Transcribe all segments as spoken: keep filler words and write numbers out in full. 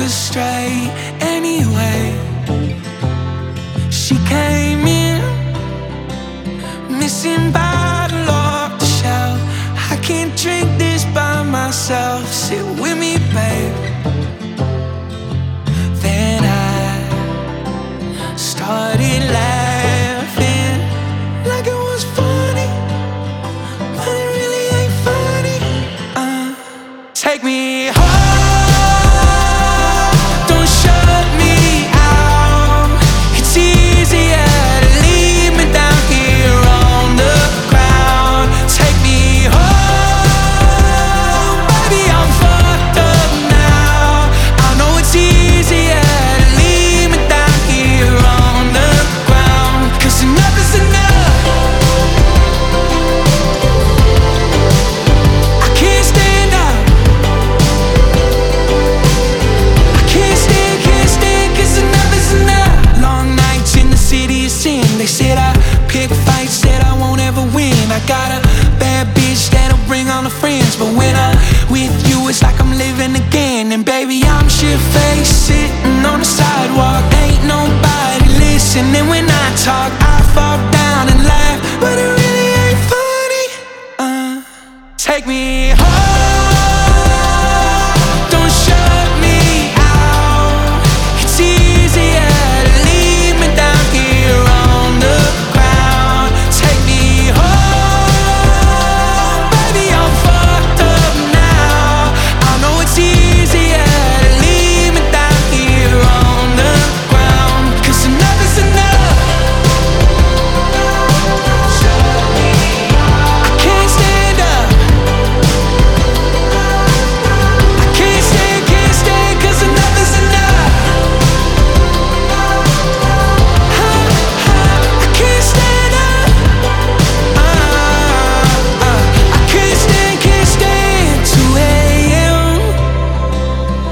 us straight anyway. She came in, missing bottle off the shelf. I can't drink this by myself. Sit with me, babe. Then I started laughing like it was funny, but it really ain't funny. uh, Take me home. They said I pick fights, said I won't ever win. I got a bad bitch that'll bring all the friends, but when I'm with you, it's like I'm living again. And baby, I'm shit-faced, sitting on the sidewalk. Ain't nobody listening when I talk. I fall down and laugh, but it really ain't funny. uh, Take me home.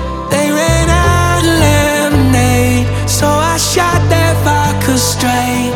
Straight